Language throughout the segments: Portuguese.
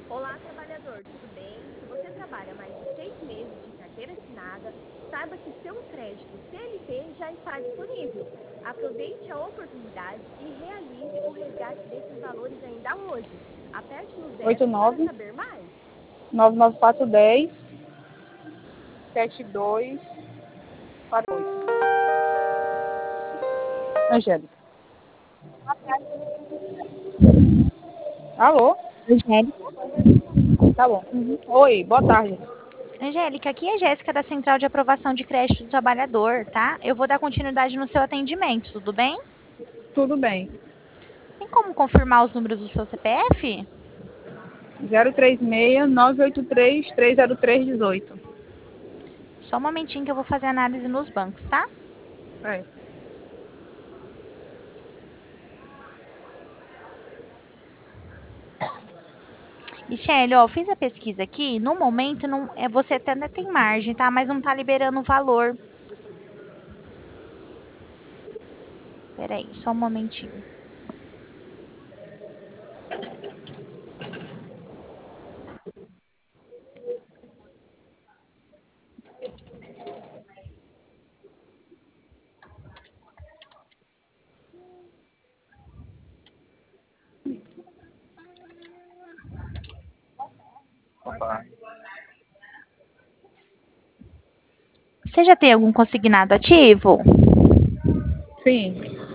Olá, trabalhador, tudo bem? Se você trabalha mais de 6 meses de carteira assinada, saiba que seu crédito CLT já está disponível. Aproveite a oportunidade e realize o resgate desses valores ainda hoje. Aperte no 0 para 89 saber mais. 99410 7242. Angélica. Alô? Angélica. Tá bom. Uhum. Oi, boa tarde. Angélica, aqui é a Jéssica da Central de Aprovação de Crédito do Trabalhador, tá? Eu vou dar continuidade no seu atendimento, tudo bem? Tudo bem. Tem como confirmar os números do seu CPF? 036 983 303 18. Só um momentinho que eu vou fazer análise nos bancos, tá? É. Michele, ó, eu fiz a pesquisa aqui, no momento não, você até ainda tem margem, tá? Mas não tá liberando o valor. Peraí, só um momentinho. Você já tem algum consignado ativo? Sim.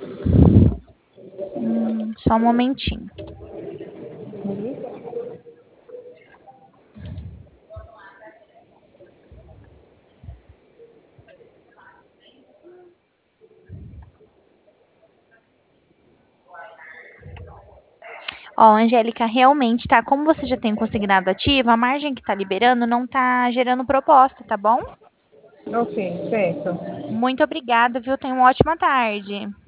Só um momentinho. Ó, Angélica, realmente, tá? Como você já tem um consignado ativo, a margem que tá liberando não tá gerando proposta, tá bom? Ok, certo. Muito obrigada, viu? Tenha uma ótima tarde.